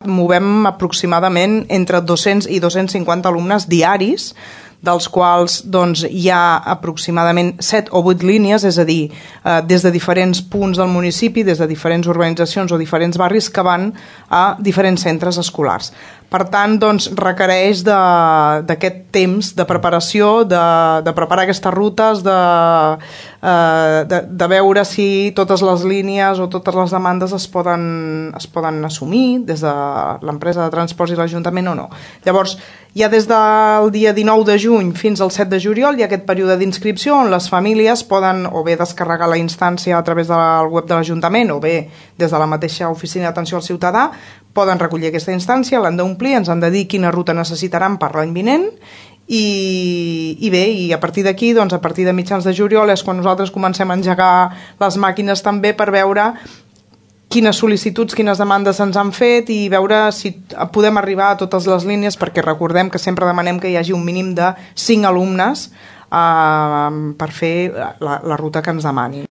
movem aproximadament entre 200 i 250 alumnes diaris, dels quals hi ha aproximadament 7 o 8 línies, és a dir, des de diferents punts del municipi, des de diferents urbanitzacions o diferents barris que van a diferents centres escolars. Per tant, requereix d'aquest temps de preparació, de preparar aquestes rutes, de veure si totes les línies o totes les demandes es poden assumir des de l'empresa de transports i l'Ajuntament o no. Llavors, ja des del dia 19 de juny fins al 7 de juliol hi ha aquest període d'inscripció on les famílies poden o bé descarregar la instància a través del web de l'Ajuntament o bé des de la mateixa oficina d'atenció al ciutadà, poden recollir aquesta instància, l'han d'omplir, ens han de dir quina ruta necessitaran per l'any vinent i bé, i a partir d'aquí, a partir de mitjans de juliol és quan nosaltres comencem a engegar les màquines també per veure quines sol·licituds, quines demandes ens han fet i veure si podem arribar a totes les línies, perquè recordem que sempre demanem que hi hagi un mínim de 5 alumnes per fer la ruta que ens demanin.